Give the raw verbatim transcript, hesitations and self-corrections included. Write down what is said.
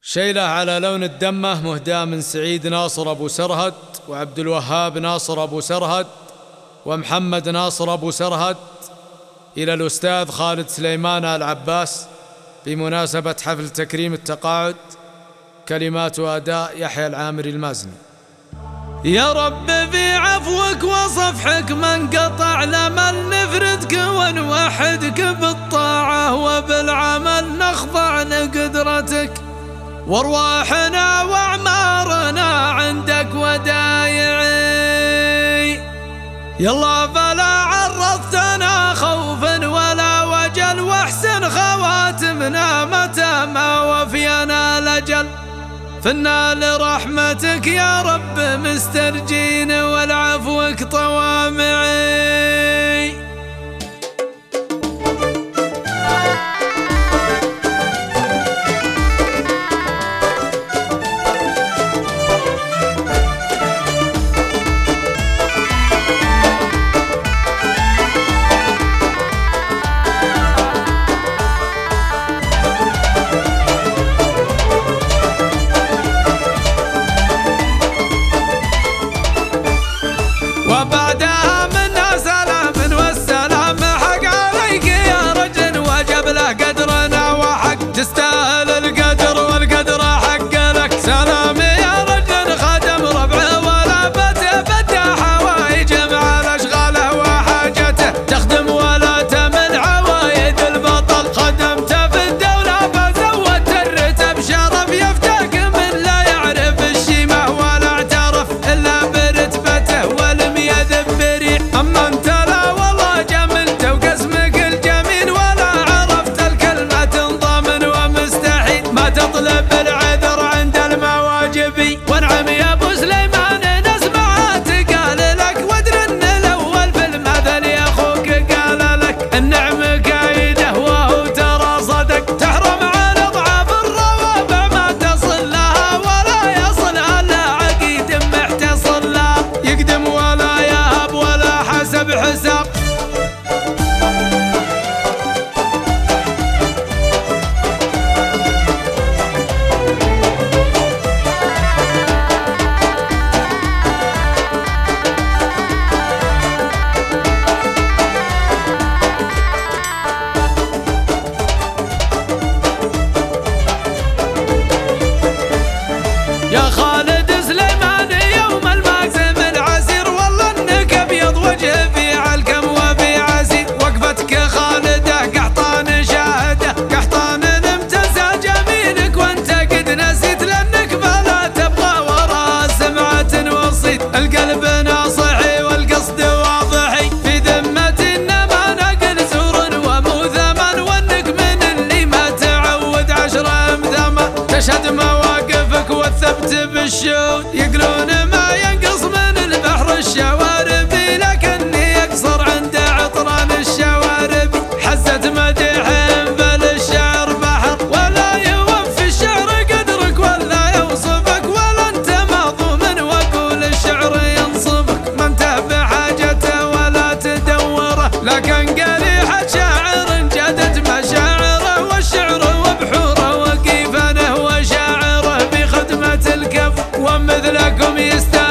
شيلة على لون الدمة مهداة من سعيد ناصر أبو سرهد وعبد الوهاب ناصر أبو سرهد ومحمد ناصر أبو سرهد إلى الأستاذ خالد سليمان آل عباس بمناسبة حفل تكريم التقاعد. كلمات وأداء يحيى العامري المازني. يا رب في عفوك وصفحك ما انقطع لمن نفردك ونوحدك بالطاعة وبالعمل نخضع لقدرتك، وارواحنا واعمارنا عندك ودايعي. يلا فلا عرضتنا خوفا ولا وجل، واحسن خواتمنا متى ما وفينا لجل. فنا لرحمتك يا رب مسترجين والعفوك طوامعي. وبعدها منا سلام والسلام حق عليك يا رجل، وجب له قدرنا وحق تستاهل القدر والقدر حق لك. سلام يا رجل خدم ربعه ولا بته بده حوايج مع الاشغاله وحاجته، تخدم ولا تمل عوايد البطل. خدمته في الدوله فزودت الرتب شرف، يفتك من لا يعرف الشيمه ولا اعترف الا برتبته والمية ذبري. اما انت لا والله جملت وقسمك الجميل ولا عرفت الكلمة تنضمن ومستحيل ما تطلب العذر عند المواجب. وانعم يا ابو سليمان نسمعها تقال لك، وادري ان الاول في المثل يا اخوك قال لك. النعم كايده وهو ترى صدق، تحرم على اضعاف الروابع ما تصل لها ولا يصلها الا عقيد محتصل لها. يقدم ولا يهب ولا حسب حساب. يا خالد سليمان يوم المازم العسير، والله انك ابيض وجه في علكم وفي عسير. وقفتك خالده قحطان شاهده، قحطان امتزى جميلك وانت قد نسيت، لانك فلا تبغى وراء سمعة وصيت. القلب ناصحي والقصد واضحي، في ذمة انما نقل زور ومو ثمن، وانك من اللي ما تعود عشر امثمن. تشهد مواقفك والثبت بالشوت، يقولون ما ينقص من البحر الشواربي، لكني يقصر عند عطران الشواربي. حزت مديحين بل الشعر بحر، ولا يوفي الشعر قدرك ولا يوصفك، ولا انت مظلوم واقول الشعر ينصفك. ما انت بحاجته ولا تدوره، لكن قريحة شاعر جدت مشاعره، والشعر وبحوره وكيفانه وشاعره بخدمة الكف، ومثلكم يستاهل